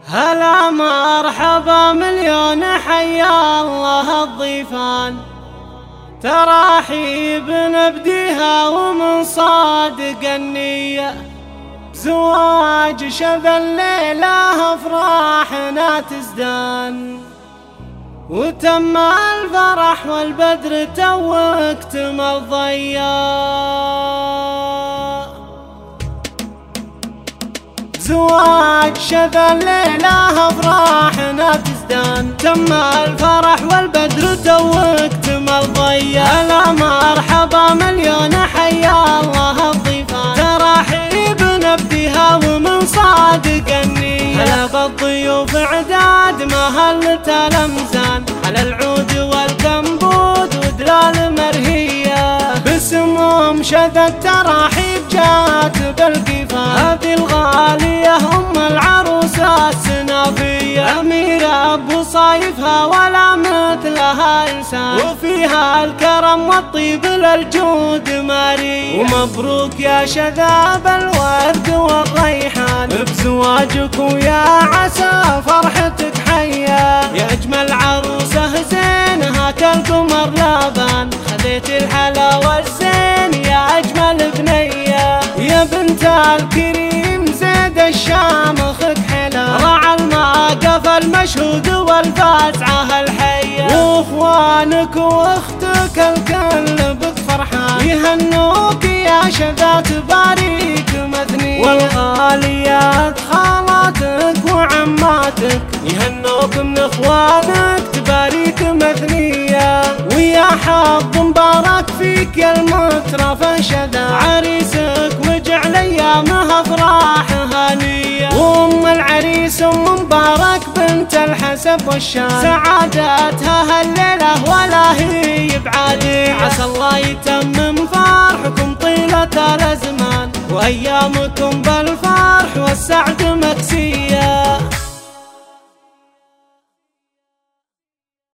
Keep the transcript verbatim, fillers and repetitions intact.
هلا مرحبا مليون حيا الله الضيفان، تراحيب نبديها ومن صادق النية، زواج شذا الليلة افراحنا تزدان، وتم الفرح والبدر تو اكتمل الضياء. زواج شذا الليلة افراحنا تزدان، تم الفرح والبدر تو اكتمل ضياء. هلا مرحبا مليون حيا الله الضيفان، تراحيب نبديها ومن صادق النية، هلا بالضيوف اعداد مهلة الامزان، على العود والكمبود ودلال مرهية، باسمهم شذا التراحيب جات بالقفان. هذه الغالية ام العروسة السنافية، أميرة ابو صايفها ولا مثلها انسان، وفيها الكرم والطيب للجود ماري. ومبروك يا شذاب الورد والريحان، بزواجك ويا عسى فرحتك حيا، يا اجمل عروسة زينها كالقمر لابان، خذيت الحلا والزين يا اجمل بنية، يا بنت الكريم زيد الشامخك حلا، راعى الموقف المشهود والفزعة الحية، واخوانك واختك الكل بك فرحان، يهنوك يا شذا تباريك مثنية، والغاليات خالاتك وعماتك يهنوك من اخوانك تباريك مثنية، ويا حظ مبارك فيك يا المترف شذا، عريسك وجعل ايامها افراح هانية، وام العريس ام مبارك بنت الحسب والشان، سعادتها هالليلة ولا هي بعادية، عسى الله يتمم فرحكم طيلة الازمان، وايامكم بالفرح والسعد مكسية.